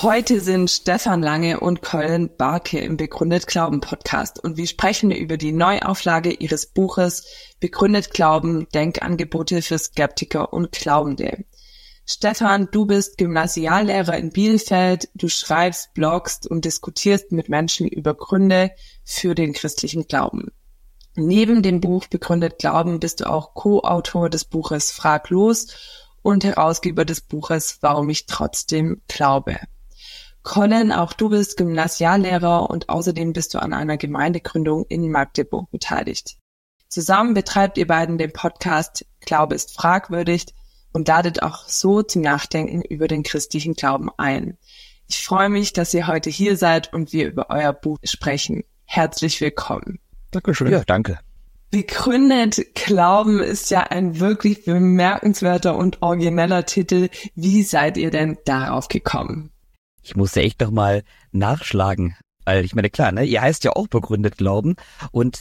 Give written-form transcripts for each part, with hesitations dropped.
Heute sind Stefan Lange und Colin Barke im Begründet Glauben Podcast und wir sprechen über die Neuauflage ihres Buches Begründet Glauben, Denkangebote für Skeptiker und Glaubende. Stefan, du bist Gymnasiallehrer in Bielefeld, du schreibst, bloggst und diskutierst mit Menschen über Gründe für den christlichen Glauben. Neben dem Buch Begründet Glauben bist du auch Co-Autor des Buches Frag los und Herausgeber des Buches Warum ich trotzdem glaube. Colin, auch du bist Gymnasiallehrer und außerdem bist du an einer Gemeindegründung in Magdeburg beteiligt. Zusammen betreibt ihr beiden den Podcast Glaube ist fragwürdig und ladet auch so zum Nachdenken über den christlichen Glauben ein. Ich freue mich, dass ihr heute hier seid und wir über euer Buch sprechen. Herzlich willkommen. Dankeschön. Ja, danke. Begründet Glauben ist ja ein wirklich bemerkenswerter und origineller Titel. Wie seid ihr denn darauf gekommen? Ich musste echt noch mal nachschlagen, weil ich meine, klar, ne, ihr heißt ja auch Begründet Glauben und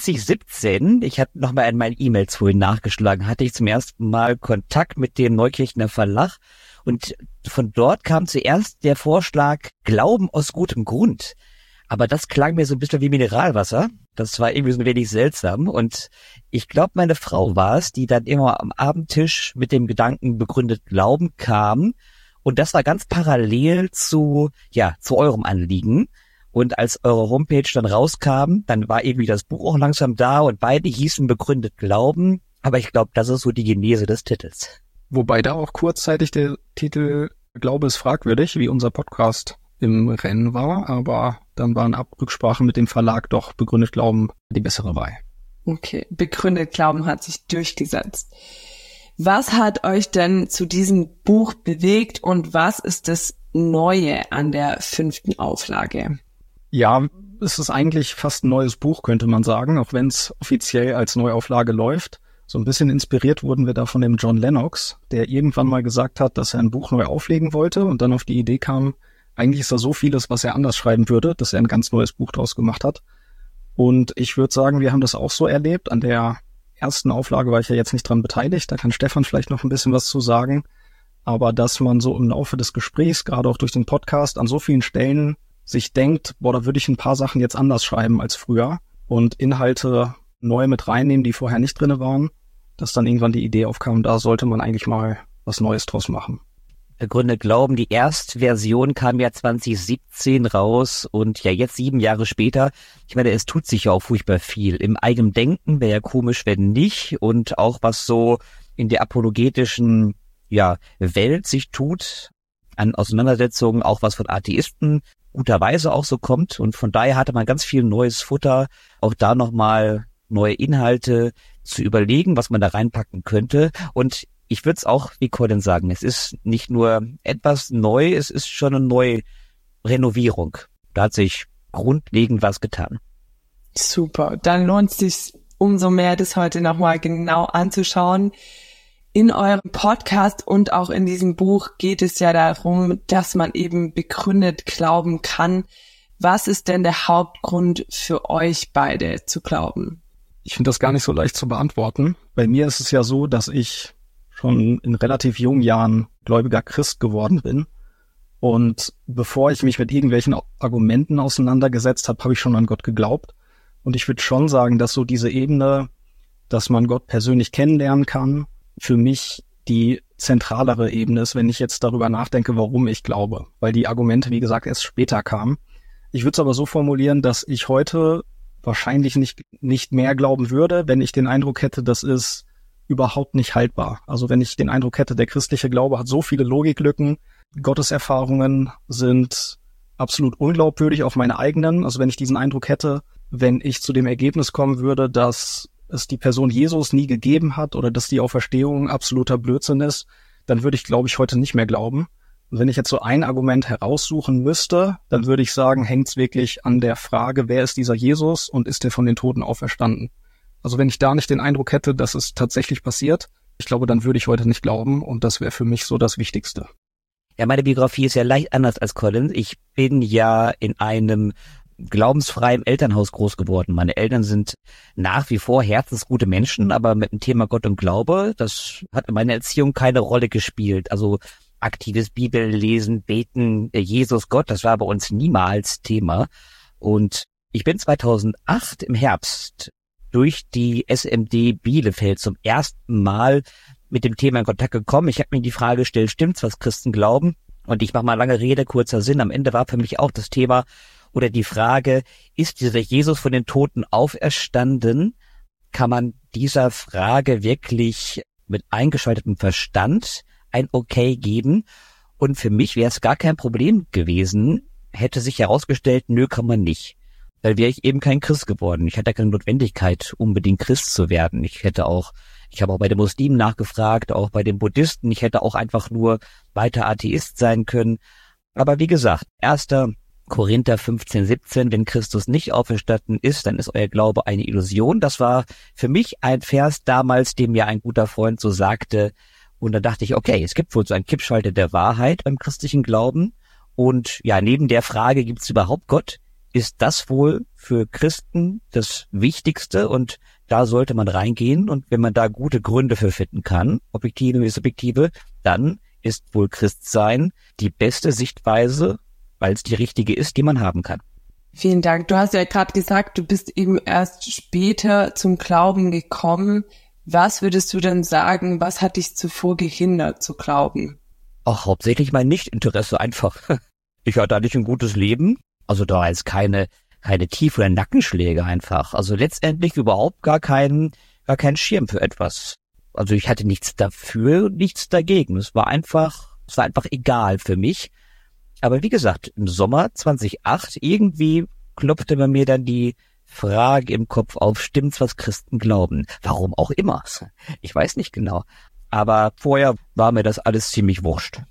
2017, ich hatte noch mal in meinen E-Mails vorhin nachgeschlagen, hatte ich zum ersten Mal Kontakt mit dem Neukirchener Verlag und von dort kam zuerst der Vorschlag Glauben aus gutem Grund. Aber das klang mir so ein bisschen wie Mineralwasser. Das war irgendwie so ein wenig seltsam. Und ich glaube, meine Frau war es, die dann immer am Abendtisch mit dem Gedanken Begründet Glauben kam. Und das war ganz parallel zu eurem Anliegen. Und als eure Homepage dann rauskam, dann war irgendwie das Buch auch langsam da und beide hießen Begründet Glauben. Aber ich glaube, das ist so die Genese des Titels. Wobei da auch kurzzeitig der Titel Glaube ist fragwürdig, wie unser Podcast im Rennen war. Aber dann war in Rücksprache mit dem Verlag doch Begründet Glauben die bessere Wahl. Okay, Begründet Glauben hat sich durchgesetzt. Was hat euch denn zu diesem Buch bewegt und was ist das Neue an der 5. Auflage? Ja, es ist eigentlich fast ein neues Buch, könnte man sagen, auch wenn es offiziell als Neuauflage läuft. So ein bisschen inspiriert wurden wir da von dem John Lennox, der irgendwann mal gesagt hat, dass er ein Buch neu auflegen wollte und dann auf die Idee kam, eigentlich ist da so vieles, was er anders schreiben würde, dass er ein ganz neues Buch draus gemacht hat. Und ich würde sagen, wir haben das auch so erlebt. An der ersten Auflage war ich ja jetzt nicht dran beteiligt, da kann Stefan vielleicht noch ein bisschen was zu sagen. Aber dass man so im Laufe des Gesprächs, gerade auch durch den Podcast, an so vielen Stellen sich denkt, da würde ich ein paar Sachen jetzt anders schreiben als früher und Inhalte neu mit reinnehmen, die vorher nicht drinne waren, dass dann irgendwann die Idee aufkam, da sollte man eigentlich mal was Neues draus machen. Begründet Glauben, die Erstversion kam ja 2017 raus und ja jetzt 7 Jahre später. Ich meine, es tut sich ja auch furchtbar viel. Im eigenen Denken wäre ja komisch, wenn nicht. Und auch was so in der apologetischen Welt sich tut, an Auseinandersetzungen, auch was von Atheisten guterweise auch so kommt. Und von daher hatte man ganz viel neues Futter, auch da nochmal neue Inhalte zu überlegen, was man da reinpacken könnte. Und ich würde es auch wie Colin sagen, es ist nicht nur etwas neu, es ist schon eine neue Renovierung. Da hat sich grundlegend was getan. Super, dann lohnt es sich umso mehr, das heute nochmal genau anzuschauen. In eurem Podcast und auch in diesem Buch geht es ja darum, dass man eben begründet glauben kann. Was ist denn der Hauptgrund für euch beide zu glauben? Ich finde das gar nicht so leicht zu beantworten. Bei mir ist es ja so, dass ich schon in relativ jungen Jahren gläubiger Christ geworden bin. Und bevor ich mich mit irgendwelchen Argumenten auseinandergesetzt habe, habe ich schon an Gott geglaubt. Und ich würde schon sagen, dass so diese Ebene, dass man Gott persönlich kennenlernen kann, für mich die zentralere Ebene ist, wenn ich jetzt darüber nachdenke, warum ich glaube. Weil die Argumente, wie gesagt, erst später kamen. Ich würde es aber so formulieren, dass ich heute wahrscheinlich nicht mehr glauben würde, wenn ich den Eindruck hätte, das ist überhaupt nicht haltbar. Also wenn ich den Eindruck hätte, der christliche Glaube hat so viele Logiklücken, Gotteserfahrungen sind absolut unglaubwürdig auf meine eigenen. Also wenn ich diesen Eindruck hätte, wenn ich zu dem Ergebnis kommen würde, dass es die Person Jesus nie gegeben hat oder dass die Auferstehung absoluter Blödsinn ist, dann würde ich, glaube ich, heute nicht mehr glauben. Und wenn ich jetzt so ein Argument heraussuchen müsste, dann würde ich sagen, hängt es wirklich an der Frage, wer ist dieser Jesus und ist er von den Toten auferstanden? Also wenn ich da nicht den Eindruck hätte, dass es tatsächlich passiert, ich glaube, dann würde ich heute nicht glauben und das wäre für mich so das Wichtigste. Ja, meine Biografie ist ja leicht anders als Colin. Ich bin ja in einem glaubensfreien Elternhaus groß geworden. Meine Eltern sind nach wie vor herzensgute Menschen, aber mit dem Thema Gott und Glaube, das hat in meiner Erziehung keine Rolle gespielt. Also aktives Bibellesen, Beten, Jesus Gott, das war bei uns niemals Thema. Und ich bin 2008 im Herbst durch die SMD Bielefeld zum ersten Mal mit dem Thema in Kontakt gekommen. Ich habe mir die Frage gestellt, stimmt's, was Christen glauben? Und ich mache mal lange Rede, kurzer Sinn. Am Ende war für mich auch das Thema oder die Frage, ist dieser Jesus von den Toten auferstanden? Kann man dieser Frage wirklich mit eingeschaltetem Verstand ein Okay geben? Und für mich wäre es gar kein Problem gewesen, hätte sich herausgestellt, nö, kann man nicht. Dann wäre ich eben kein Christ geworden. Ich hatte keine Notwendigkeit, unbedingt Christ zu werden. Ich habe auch bei den Muslimen nachgefragt, auch bei den Buddhisten. Ich hätte auch einfach nur weiter Atheist sein können. Aber wie gesagt, 1. Korinther 15:17, wenn Christus nicht auferstanden ist, dann ist euer Glaube eine Illusion. Das war für mich ein Vers damals, dem mir ein guter Freund so sagte. Und da dachte ich, okay, es gibt wohl so einen Kippschalter der Wahrheit beim christlichen Glauben. Und ja, neben der Frage, gibt es überhaupt Gott? Ist das wohl für Christen das Wichtigste und da sollte man reingehen und wenn man da gute Gründe für finden kann, objektive wie subjektive, dann ist wohl Christsein die beste Sichtweise, weil es die richtige ist, die man haben kann. Vielen Dank. Du hast ja gerade gesagt, du bist eben erst später zum Glauben gekommen. Was würdest du denn sagen, was hat dich zuvor gehindert zu glauben? Auch hauptsächlich mein Nichtinteresse einfach. Ich hatte eigentlich ein gutes Leben. Also da war jetzt keine Tief- oder Nackenschläge einfach. Also letztendlich überhaupt gar kein Schirm für etwas. Also ich hatte nichts dafür, nichts dagegen. Es war einfach egal für mich. Aber wie gesagt, im Sommer 2008 irgendwie klopfte bei mir dann die Frage im Kopf auf, stimmt's, was Christen glauben? Warum auch immer. Ich weiß nicht genau. Aber vorher war mir das alles ziemlich wurscht.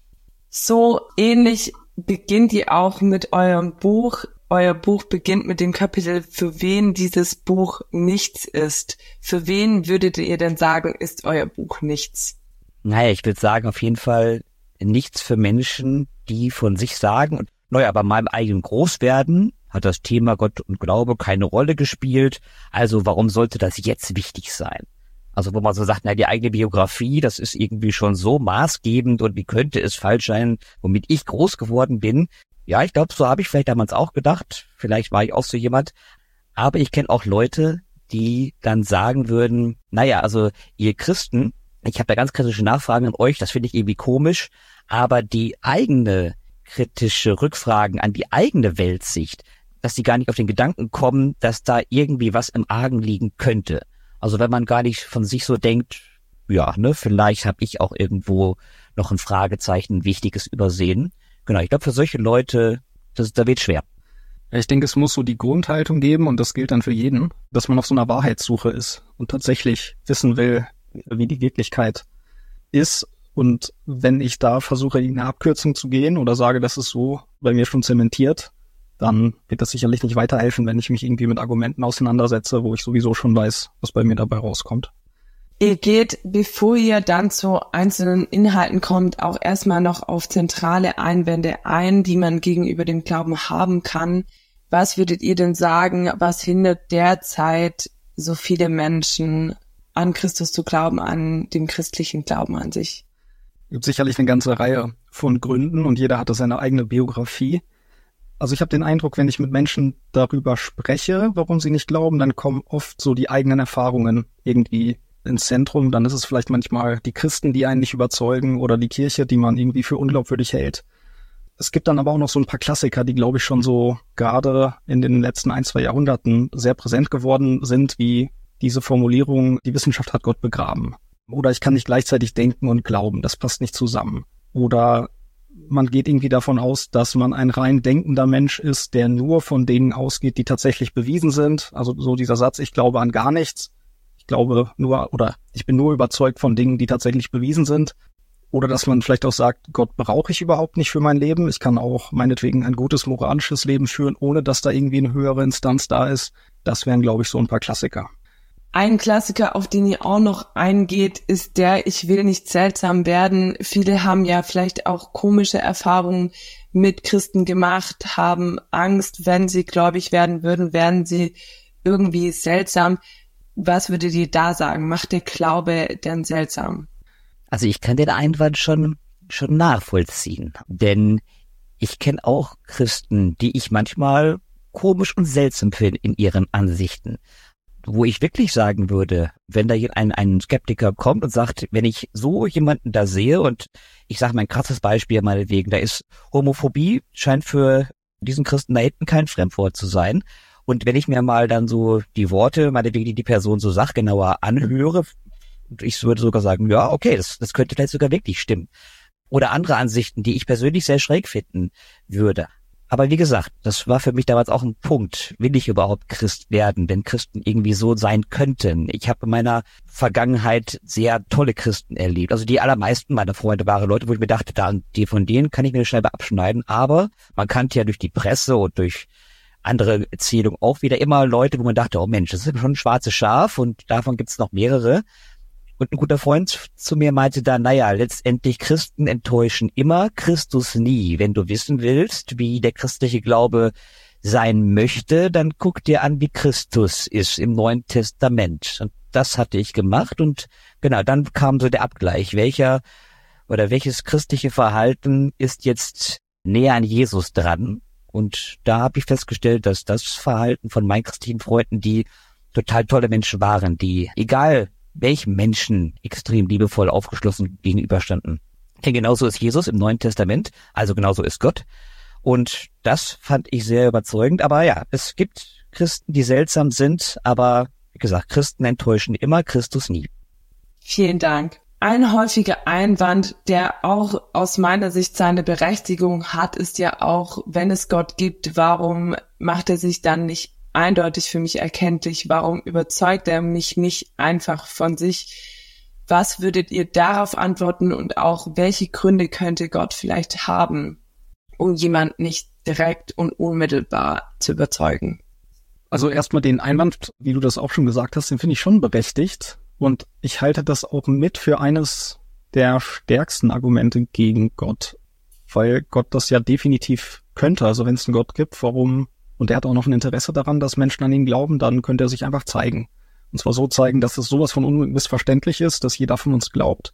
So ähnlich beginnt ihr auch mit eurem Buch. Euer Buch beginnt mit dem Kapitel, für wen dieses Buch nichts ist. Für wen würdet ihr denn sagen, ist euer Buch nichts? Naja, ich würde sagen, auf jeden Fall nichts für Menschen, die von sich sagen, und naja, bei meinem eigenen Großwerden hat das Thema Gott und Glaube keine Rolle gespielt. Also warum sollte das jetzt wichtig sein? Also wo man so sagt, na, die eigene Biografie, das ist irgendwie schon so maßgebend und wie könnte es falsch sein, womit ich groß geworden bin. Ja, ich glaube, so habe ich vielleicht damals auch gedacht. Vielleicht war ich auch so jemand. Aber ich kenne auch Leute, die dann sagen würden, naja, also ihr Christen, ich habe da ganz kritische Nachfragen an euch, das finde ich irgendwie komisch, aber die eigene kritische Rückfragen an die eigene Weltsicht, dass die gar nicht auf den Gedanken kommen, dass da irgendwie was im Argen liegen könnte. Also wenn man gar nicht von sich so denkt, ja, ne, vielleicht habe ich auch irgendwo noch ein Fragezeichen, ein Wichtiges übersehen. Genau, ich glaube, für solche Leute, da wird schwer. Ja, ich denke, es muss so die Grundhaltung geben, und das gilt dann für jeden, dass man auf so einer Wahrheitssuche ist und tatsächlich wissen will, wie die Wirklichkeit ist. Und wenn ich da versuche, in eine Abkürzung zu gehen oder sage, das ist so bei mir schon zementiert, dann wird das sicherlich nicht weiterhelfen, wenn ich mich irgendwie mit Argumenten auseinandersetze, wo ich sowieso schon weiß, was bei mir dabei rauskommt. Ihr geht, bevor ihr dann zu einzelnen Inhalten kommt, auch erstmal noch auf zentrale Einwände ein, die man gegenüber dem Glauben haben kann. Was würdet ihr denn sagen, was hindert derzeit so viele Menschen an Christus zu glauben, an dem christlichen Glauben an sich? Es gibt sicherlich eine ganze Reihe von Gründen und jeder hatte seine eigene Biografie. Also ich habe den Eindruck, wenn ich mit Menschen darüber spreche, warum sie nicht glauben, dann kommen oft so die eigenen Erfahrungen irgendwie ins Zentrum. Dann ist es vielleicht manchmal die Christen, die einen nicht überzeugen, oder die Kirche, die man irgendwie für unglaubwürdig hält. Es gibt dann aber auch noch so ein paar Klassiker, die, glaube ich, schon so gerade in den letzten 1-2 Jahrhunderten sehr präsent geworden sind, wie diese Formulierung, die Wissenschaft hat Gott begraben. Oder ich kann nicht gleichzeitig denken und glauben, das passt nicht zusammen. Oder man geht irgendwie davon aus, dass man ein rein denkender Mensch ist, der nur von Dingen ausgeht, die tatsächlich bewiesen sind. Also so dieser Satz, ich glaube an gar nichts. Ich glaube nur, oder ich bin nur überzeugt von Dingen, die tatsächlich bewiesen sind. Oder dass man vielleicht auch sagt, Gott brauche ich überhaupt nicht für mein Leben. Ich kann auch meinetwegen ein gutes moralisches Leben führen, ohne dass da irgendwie eine höhere Instanz da ist. Das wären, glaube ich, so ein paar Klassiker. Ein Klassiker, auf den ihr auch noch eingeht, ist der, ich will nicht seltsam werden. Viele haben ja vielleicht auch komische Erfahrungen mit Christen gemacht, haben Angst, wenn sie gläubig werden würden, werden sie irgendwie seltsam. Was würdet ihr da sagen? Macht der Glaube denn seltsam? Also ich kann den Einwand schon schon nachvollziehen. Denn ich kenne auch Christen, die ich manchmal komisch und seltsam finde in ihren Ansichten. Wo ich wirklich sagen würde, wenn da ein Skeptiker kommt und sagt, wenn ich so jemanden da sehe und ich sage mal ein krasses Beispiel meinetwegen, da ist Homophobie, scheint für diesen Christen da hinten kein Fremdwort zu sein. Und wenn ich mir mal dann so die Worte, meinetwegen, die die Person so sagt, genauer anhöre, ich würde sogar sagen, ja, okay, das könnte vielleicht sogar wirklich stimmen. Oder andere Ansichten, die ich persönlich sehr schräg finden würde. Aber wie gesagt, das war für mich damals auch ein Punkt. Will ich überhaupt Christ werden, wenn Christen irgendwie so sein könnten? Ich habe in meiner Vergangenheit sehr tolle Christen erlebt. Also die allermeisten meiner Freunde waren Leute, wo ich mir dachte, von denen kann ich mir eine Scheibe abschneiden. Aber man kannte ja durch die Presse und durch andere Erzählungen auch wieder immer Leute, wo man dachte, oh Mensch, das ist schon ein schwarzes Schaf und davon gibt es noch mehrere. Und ein guter Freund zu mir meinte dann, naja, letztendlich Christen enttäuschen immer, Christus nie. Wenn du wissen willst, wie der christliche Glaube sein möchte, dann guck dir an, wie Christus ist im Neuen Testament. Und das hatte ich gemacht und genau, dann kam so der Abgleich. Welches christliche Verhalten ist jetzt näher an Jesus dran? Und da habe ich festgestellt, dass das Verhalten von meinen christlichen Freunden, die total tolle Menschen waren, die, egal welchen Menschen, extrem liebevoll aufgeschlossen gegenüberstanden. Denn genauso ist Jesus im Neuen Testament, also genauso ist Gott. Und das fand ich sehr überzeugend. Aber ja, es gibt Christen, die seltsam sind, aber wie gesagt, Christen enttäuschen immer, Christus nie. Vielen Dank. Ein häufiger Einwand, der auch aus meiner Sicht seine Berechtigung hat, ist ja auch, wenn es Gott gibt, warum macht er sich dann nicht eindeutig für mich erkenntlich? Warum überzeugt er mich nicht einfach von sich? Was würdet ihr darauf antworten und auch welche Gründe könnte Gott vielleicht haben, um jemanden nicht direkt und unmittelbar zu überzeugen? Also erstmal den Einwand, wie du das auch schon gesagt hast, den finde ich schon berechtigt. Und ich halte das auch mit für eines der stärksten Argumente gegen Gott, weil Gott das ja definitiv könnte. Also wenn es einen Gott gibt, warum? Und er hat auch noch ein Interesse daran, dass Menschen an ihn glauben, dann könnte er sich einfach zeigen. Und zwar so zeigen, dass es sowas von unmissverständlich ist, dass jeder von uns glaubt.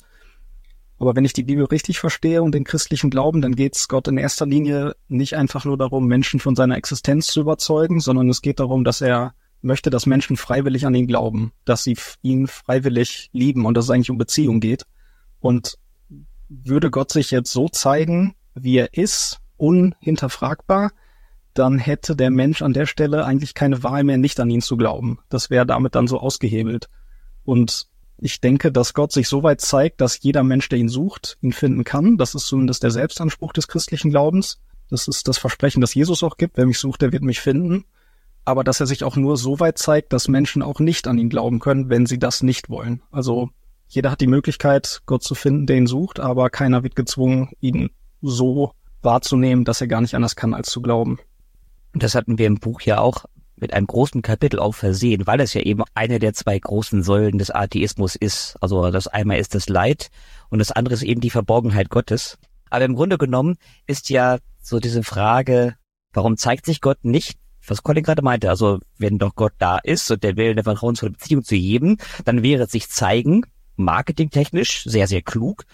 Aber wenn ich die Bibel richtig verstehe und den christlichen Glauben, dann geht es Gott in erster Linie nicht einfach nur darum, Menschen von seiner Existenz zu überzeugen, sondern es geht darum, dass er möchte, dass Menschen freiwillig an ihn glauben, dass sie ihn freiwillig lieben und dass es eigentlich um Beziehung geht. Und würde Gott sich jetzt so zeigen, wie er ist, unhinterfragbar, dann hätte der Mensch an der Stelle eigentlich keine Wahl mehr, nicht an ihn zu glauben. Das wäre damit dann so ausgehebelt. Und ich denke, dass Gott sich so weit zeigt, dass jeder Mensch, der ihn sucht, ihn finden kann. Das ist zumindest der Selbstanspruch des christlichen Glaubens. Das ist das Versprechen, das Jesus auch gibt. Wer mich sucht, der wird mich finden. Aber dass er sich auch nur so weit zeigt, dass Menschen auch nicht an ihn glauben können, wenn sie das nicht wollen. Also jeder hat die Möglichkeit, Gott zu finden, der ihn sucht, aber keiner wird gezwungen, ihn so wahrzunehmen, dass er gar nicht anders kann, als zu glauben. Und das hatten wir im Buch ja auch mit einem großen Kapitel auch versehen, weil es ja eben eine der zwei großen Säulen des Atheismus ist. Also das einmal ist das Leid und das andere ist eben die Verborgenheit Gottes. Aber im Grunde genommen ist ja so diese Frage, warum zeigt sich Gott nicht? Was Colin gerade meinte, also wenn doch Gott da ist und der will eine vertrauensvolle Beziehung zu jedem, dann wäre es sich zeigen, marketingtechnisch sehr, sehr klug.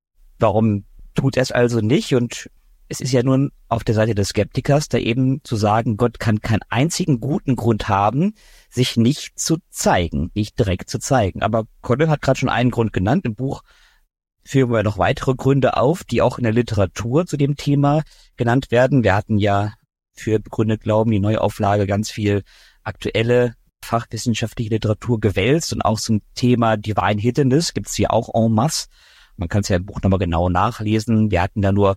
Warum tut er es also nicht? Und es ist ja nun auf der Seite des Skeptikers, da eben zu sagen, Gott kann keinen einzigen guten Grund haben, sich nicht zu zeigen, nicht direkt zu zeigen. Aber Colin hat gerade schon einen Grund genannt. Im Buch führen wir noch weitere Gründe auf, die auch in der Literatur zu dem Thema genannt werden. Wir hatten ja für begründet Glauben die Neuauflage ganz viel aktuelle fachwissenschaftliche Literatur gewälzt und auch zum Thema Divine Hiddenness gibt's hier auch en masse. Man kann es ja im Buch nochmal genau nachlesen. Wir hatten da nur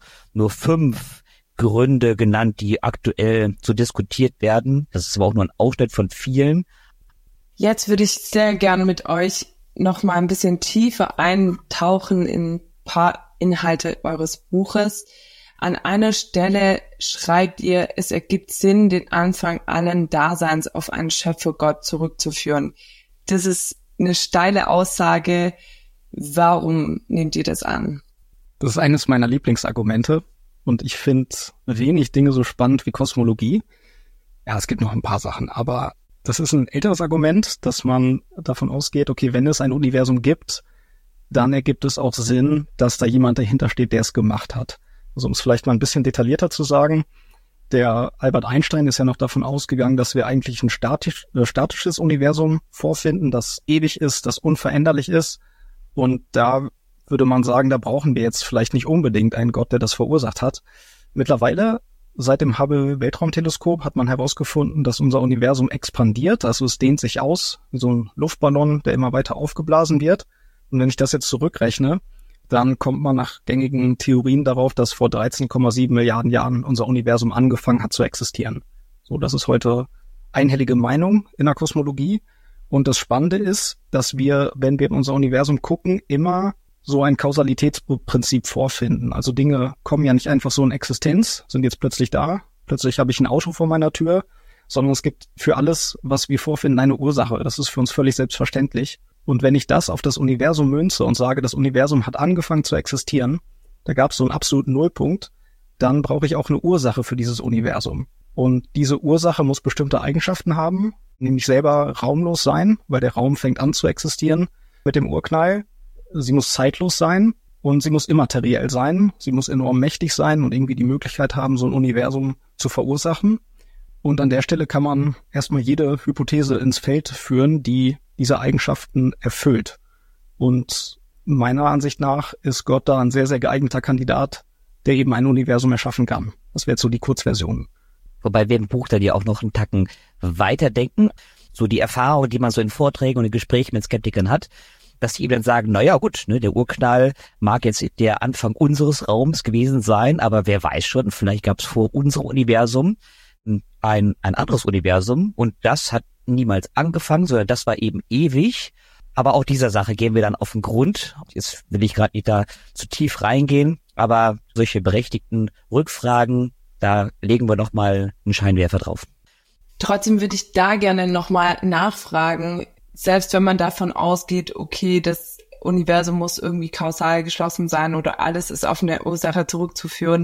5 Gründe genannt, die aktuell so diskutiert werden. Das ist aber auch nur ein Ausschnitt von vielen. Jetzt würde ich sehr gerne mit euch noch mal ein bisschen tiefer eintauchen in ein paar Inhalte eures Buches. An einer Stelle schreibt ihr, es ergibt Sinn, den Anfang allen Daseins auf einen Schöpfergott zurückzuführen. Das ist eine steile Aussage. Warum nehmt ihr das an? Das ist eines meiner Lieblingsargumente und ich finde wenig Dinge so spannend wie Kosmologie. Ja, es gibt noch ein paar Sachen, aber das ist ein älteres Argument, dass man davon ausgeht, okay, wenn es ein Universum gibt, dann ergibt es auch Sinn, dass da jemand dahinter steht, der es gemacht hat. Also um es vielleicht mal ein bisschen detaillierter zu sagen, der Albert Einstein ist ja noch davon ausgegangen, dass wir eigentlich ein statisches Universum vorfinden, das ewig ist, das unveränderlich ist. Und da würde man sagen, da brauchen wir jetzt vielleicht nicht unbedingt einen Gott, der das verursacht hat. Mittlerweile, seit dem Hubble-Weltraumteleskop, hat man herausgefunden, dass unser Universum expandiert. Also es dehnt sich aus, wie so ein Luftballon, der immer weiter aufgeblasen wird. Und wenn ich das jetzt zurückrechne, dann kommt man nach gängigen Theorien darauf, dass vor 13,7 Milliarden Jahren unser Universum angefangen hat zu existieren. So, das ist heute einhellige Meinung in der Kosmologie. Und das Spannende ist, dass wir, wenn wir in unser Universum gucken, immer so ein Kausalitätsprinzip vorfinden. Also Dinge kommen ja nicht einfach so in Existenz, sind jetzt plötzlich da. Plötzlich habe ich ein Auto vor meiner Tür, sondern es gibt für alles, was wir vorfinden, eine Ursache. Das ist für uns völlig selbstverständlich. Und wenn ich das auf das Universum münze und sage, das Universum hat angefangen zu existieren, da gab es so einen absoluten Nullpunkt, dann brauche ich auch eine Ursache für dieses Universum. Und diese Ursache muss bestimmte Eigenschaften haben, nämlich selber raumlos sein, weil der Raum fängt an zu existieren mit dem Urknall. Sie muss zeitlos sein und sie muss immateriell sein. Sie muss enorm mächtig sein und irgendwie die Möglichkeit haben, so ein Universum zu verursachen. Und an der Stelle kann man erstmal jede Hypothese ins Feld führen, die diese Eigenschaften erfüllt. Und meiner Ansicht nach ist Gott da ein sehr, sehr geeigneter Kandidat, der eben ein Universum erschaffen kann. Das wäre jetzt so die Kurzversion. Wobei wir im Buch da ja auch noch einen Tacken weiterdenken. So die Erfahrung, die man so in Vorträgen und in Gesprächen mit Skeptikern hat, dass die eben dann sagen, naja gut, ne, der Urknall mag jetzt der Anfang unseres Raums gewesen sein, aber wer weiß schon, vielleicht gab es vor unserem Universum ein anderes Universum und das hat niemals angefangen, sondern das war eben ewig. Aber auch dieser Sache gehen wir dann auf den Grund. Jetzt will ich gerade nicht da zu tief reingehen, aber solche berechtigten Rückfragen, da legen wir nochmal einen Scheinwerfer drauf. Trotzdem würde ich da gerne nochmal nachfragen, selbst wenn man davon ausgeht, okay, das Universum muss irgendwie kausal geschlossen sein oder alles ist auf eine Ursache zurückzuführen,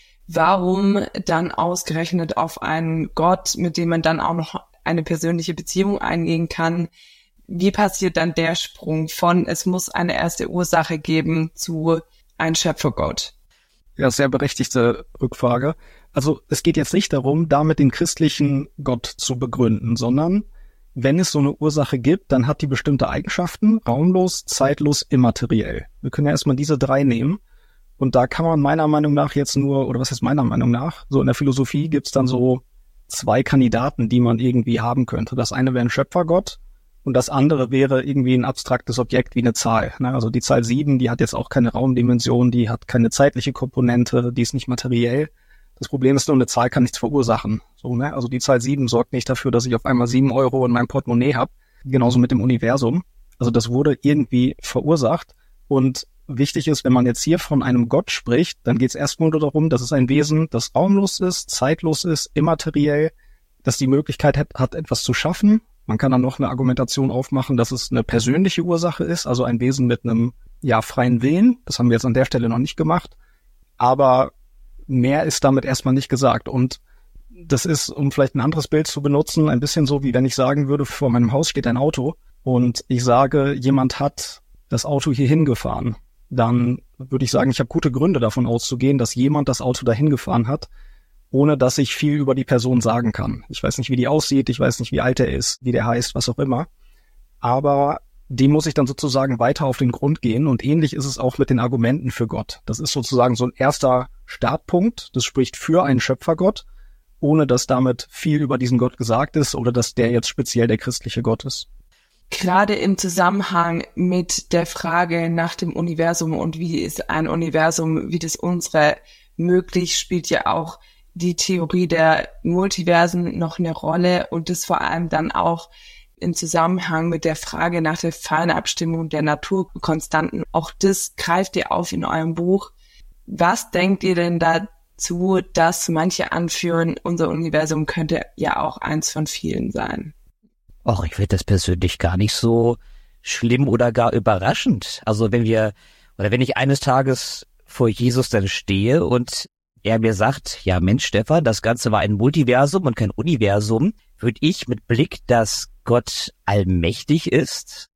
warum dann ausgerechnet auf einen Gott, mit dem man dann auch noch eine persönliche Beziehung eingehen kann? Wie passiert dann der Sprung von, es muss eine erste Ursache geben, zu ein Schöpfergott? Ja, sehr berechtigte Rückfrage. Also es geht jetzt nicht darum, damit den christlichen Gott zu begründen, sondern wenn es so eine Ursache gibt, dann hat die bestimmte Eigenschaften, raumlos, zeitlos, immateriell. Wir können ja erstmal diese drei nehmen. Und da kann man meiner Meinung nach jetzt nur, oder was ist meiner Meinung nach, so in der Philosophie gibt's dann so zwei Kandidaten, die man irgendwie haben könnte. Das eine wäre ein Schöpfergott und das andere wäre irgendwie ein abstraktes Objekt wie eine Zahl. Also die Zahl 7, die hat jetzt auch keine Raumdimension, die hat keine zeitliche Komponente, die ist nicht materiell. Das Problem ist nur, eine Zahl kann nichts verursachen. So, ne? Also die Zahl 7 sorgt nicht dafür, dass ich auf einmal 7 Euro in meinem Portemonnaie habe. Genauso mit dem Universum. Also das wurde irgendwie verursacht. Und wichtig ist, wenn man jetzt hier von einem Gott spricht, dann geht es erstmal nur darum, dass es ein Wesen, das raumlos ist, zeitlos ist, immateriell, das die Möglichkeit hat, etwas zu schaffen. Man kann dann noch eine Argumentation aufmachen, dass es eine persönliche Ursache ist, also ein Wesen mit einem freien Willen. Das haben wir jetzt an der Stelle noch nicht gemacht. Aber mehr ist damit erstmal nicht gesagt. Und das ist, um vielleicht ein anderes Bild zu benutzen, ein bisschen so, wie wenn ich sagen würde, vor meinem Haus steht ein Auto und ich sage, jemand hat das Auto hierhin gefahren. Dann würde ich sagen, ich habe gute Gründe davon auszugehen, dass jemand das Auto dahin gefahren hat, ohne dass ich viel über die Person sagen kann. Ich weiß nicht, wie die aussieht, ich weiß nicht, wie alt er ist, wie der heißt, was auch immer. Aber dem muss ich dann sozusagen weiter auf den Grund gehen. Und ähnlich ist es auch mit den Argumenten für Gott. Das ist sozusagen so ein erster Startpunkt. Das spricht für einen Schöpfergott, ohne dass damit viel über diesen Gott gesagt ist oder dass der jetzt speziell der christliche Gott ist. Gerade im Zusammenhang mit der Frage nach dem Universum und wie ist ein Universum wie das unsere möglich, spielt ja auch die Theorie der Multiversen noch eine Rolle und das vor allem dann auch im Zusammenhang mit der Frage nach der Fernabstimmung der Naturkonstanten. Auch das greift ihr auf in eurem Buch. Was denkt ihr denn dazu, dass manche anführen, unser Universum könnte ja auch eins von vielen sein? Och, ich finde das persönlich gar nicht so schlimm oder gar überraschend. Also wenn ich eines Tages vor Jesus dann stehe und er mir sagt, ja Mensch Stefan, das Ganze war ein Multiversum und kein Universum, würde ich mit Blick, dass Gott allmächtig ist,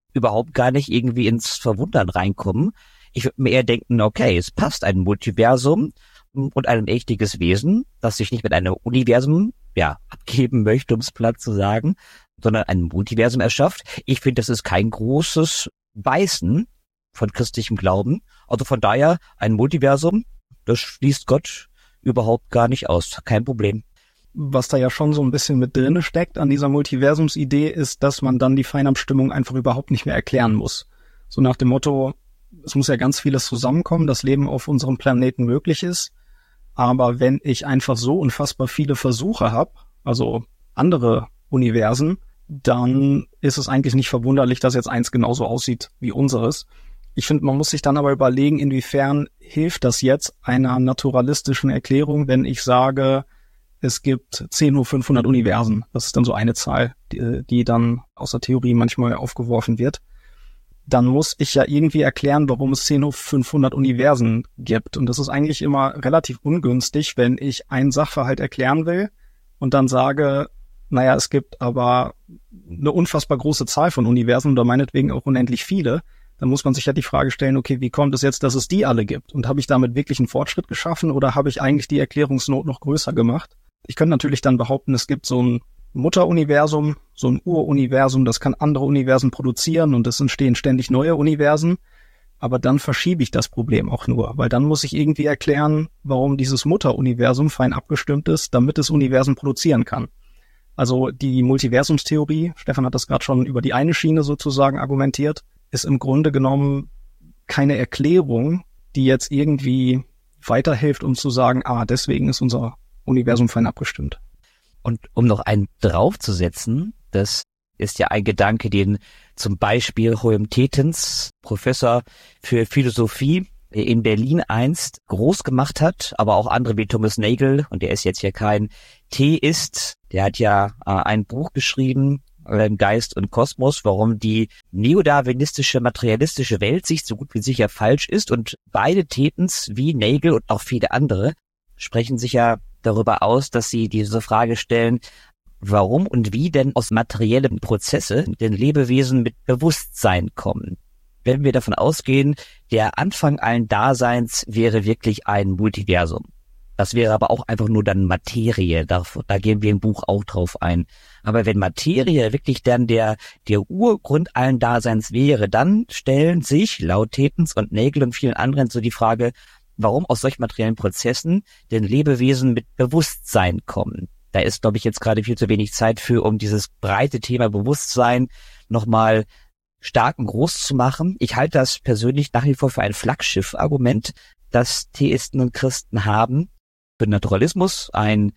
überhaupt gar nicht irgendwie ins Verwundern reinkommen. Ich würde mir eher denken, okay, es passt ein Multiversum und ein mächtiges Wesen, das sich nicht mit einem Universum, abgeben möchte, um es platt zu sagen, sondern ein Multiversum erschafft. Ich finde, das ist kein großes Beißen von christlichem Glauben. Also von daher, ein Multiversum, das schließt Gott überhaupt gar nicht aus. Kein Problem. Was da ja schon so ein bisschen mit drinne steckt an dieser Multiversumsidee, ist, dass man dann die Feinabstimmung einfach überhaupt nicht mehr erklären muss. So nach dem Motto, es muss ja ganz vieles zusammenkommen, das Leben auf unserem Planeten möglich ist. Aber wenn ich einfach so unfassbar viele Versuche habe, also andere Universen, dann ist es eigentlich nicht verwunderlich, dass jetzt eins genauso aussieht wie unseres. Ich finde, man muss sich dann aber überlegen, inwiefern hilft das jetzt einer naturalistischen Erklärung, wenn ich sage, es gibt 10 hoch 500 Universen. Das ist dann so eine Zahl, die dann aus der Theorie manchmal aufgeworfen wird. Dann muss ich ja irgendwie erklären, warum es 10 hoch 500 Universen gibt. Und das ist eigentlich immer relativ ungünstig, wenn ich einen Sachverhalt erklären will und dann sage, naja, es gibt aber eine unfassbar große Zahl von Universen oder meinetwegen auch unendlich viele. Dann muss man sich ja die Frage stellen, okay, wie kommt es jetzt, dass es die alle gibt? Und habe ich damit wirklich einen Fortschritt geschaffen oder habe ich eigentlich die Erklärungsnot noch größer gemacht? Ich könnte natürlich dann behaupten, es gibt so ein Mutteruniversum, so ein Uruniversum, das kann andere Universen produzieren und es entstehen ständig neue Universen. Aber dann verschiebe ich das Problem auch nur, weil dann muss ich irgendwie erklären, warum dieses Mutteruniversum fein abgestimmt ist, damit es Universen produzieren kann. Also die Multiversumstheorie, Stefan hat das gerade schon über die eine Schiene sozusagen argumentiert, ist im Grunde genommen keine Erklärung, die jetzt irgendwie weiterhilft, um zu sagen, deswegen ist unser Universum fein abgestimmt. Und um noch einen draufzusetzen, das ist ja ein Gedanke, den zum Beispiel Hohem Tetens, Professor für Philosophie in Berlin einst groß gemacht hat, aber auch andere wie Thomas Nagel, und der ist jetzt ja kein Theist, der hat ja ein Buch geschrieben, Geist und Kosmos, warum die neodarwinistische, materialistische Weltsicht so gut wie sicher falsch ist, und beide Tetens, wie Nagel und auch viele andere, sprechen sich ja darüber aus, dass sie diese Frage stellen, warum und wie denn aus materiellen Prozesse denn Lebewesen mit Bewusstsein kommen. Wenn wir davon ausgehen, der Anfang allen Daseins wäre wirklich ein Multiversum. Das wäre aber auch einfach nur dann Materie, da gehen wir im Buch auch drauf ein. Aber wenn Materie wirklich dann der Urgrund allen Daseins wäre, dann stellen sich laut Tetens und Nagel und vielen anderen so die Frage, warum aus solchen materiellen Prozessen denn Lebewesen mit Bewusstsein kommen. Da ist, glaube ich, jetzt gerade viel zu wenig Zeit für, um dieses breite Thema Bewusstsein nochmal stark und groß zu machen. Ich halte das persönlich nach wie vor für ein Flaggschiff-Argument, das Theisten und Christen haben. Für den Naturalismus ein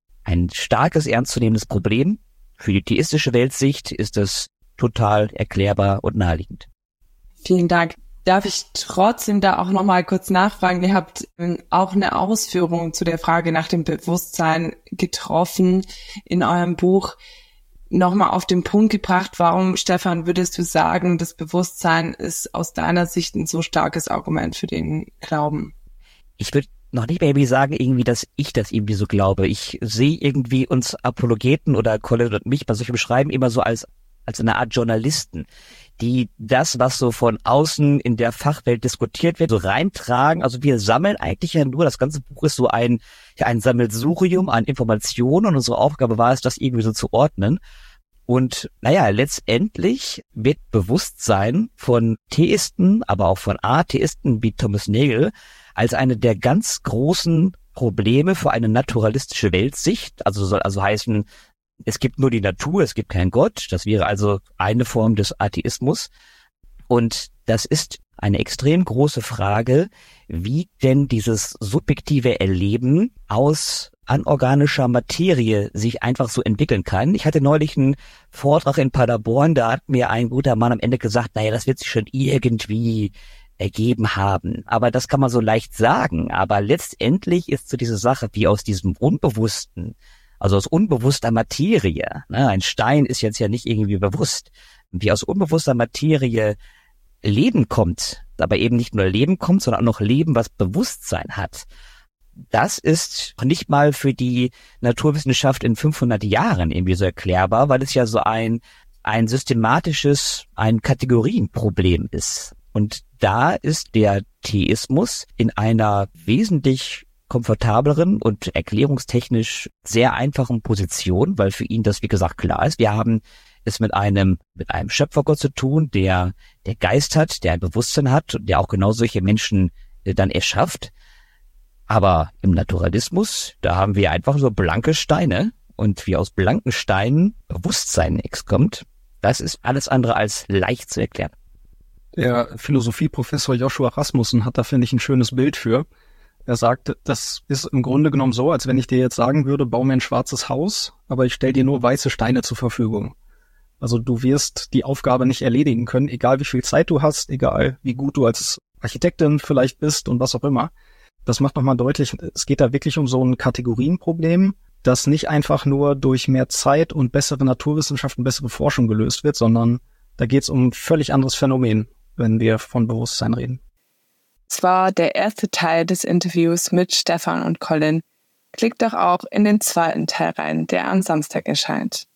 starkes, ernstzunehmendes Problem. Für die theistische Weltsicht ist es total erklärbar und naheliegend. Vielen Dank. Darf ich trotzdem da auch nochmal kurz nachfragen? Ihr habt auch eine Ausführung zu der Frage nach dem Bewusstsein getroffen in eurem Buch. Nochmal auf den Punkt gebracht, warum, Stefan, würdest du sagen, das Bewusstsein ist aus deiner Sicht ein so starkes Argument für den Glauben? Ich würde noch nicht mehr sagen, irgendwie, dass ich das irgendwie so glaube. Ich sehe irgendwie uns Apologeten oder Colin und mich bei solchen Beschreiben immer so als eine Art Journalisten, die das, was so von außen in der Fachwelt diskutiert wird, so reintragen. Also wir sammeln eigentlich ja nur, das ganze Buch ist so ein Sammelsurium an Informationen, und unsere Aufgabe war es, das irgendwie so zu ordnen. Und letztendlich wird Bewusstsein von Theisten, aber auch von Atheisten wie Thomas Nagel als eine der ganz großen Probleme für eine naturalistische Weltsicht, also soll also heißen, es gibt nur die Natur, es gibt keinen Gott. Das wäre also eine Form des Atheismus. Und das ist eine extrem große Frage, wie denn dieses subjektive Erleben aus anorganischer Materie sich einfach so entwickeln kann. Ich hatte neulich einen Vortrag in Paderborn, da hat mir ein guter Mann am Ende gesagt, das wird sich schon irgendwie ergeben haben. Aber das kann man so leicht sagen. Aber letztendlich ist so diese Sache, wie aus diesem Unbewussten, also aus unbewusster Materie, ein Stein ist jetzt ja nicht irgendwie bewusst, wie aus unbewusster Materie Leben kommt, aber eben nicht nur Leben kommt, sondern auch noch Leben, was Bewusstsein hat. Das ist nicht mal für die Naturwissenschaft in 500 Jahren irgendwie so erklärbar, weil es ja so ein ein systematisches, ein Kategorienproblem ist. Und da ist der Theismus in einer wesentlich komfortableren und erklärungstechnisch sehr einfachen Position, weil für ihn das, wie gesagt, klar ist. Wir haben es mit einem Schöpfergott zu tun, der Geist hat, der ein Bewusstsein hat, der auch genau solche Menschen dann erschafft. Aber im Naturalismus, da haben wir einfach so blanke Steine und wie aus blanken Steinen Bewusstsein kommt, das ist alles andere als leicht zu erklären. Der Philosophieprofessor Joshua Rasmussen hat da, finde ich, ein schönes Bild für. Er sagt, das ist im Grunde genommen so, als wenn ich dir jetzt sagen würde, bau mir ein schwarzes Haus, aber ich stelle dir nur weiße Steine zur Verfügung. Also du wirst die Aufgabe nicht erledigen können, egal wie viel Zeit du hast, egal wie gut du als Architektin vielleicht bist und was auch immer. Das macht nochmal deutlich, es geht da wirklich um so ein Kategorienproblem, das nicht einfach nur durch mehr Zeit und bessere Naturwissenschaften, bessere Forschung gelöst wird, sondern da geht es um ein völlig anderes Phänomen, wenn wir von Bewusstsein reden. Es war der erste Teil des Interviews mit Stefan und Colin. Klickt doch auch in den zweiten Teil rein, der am Samstag erscheint.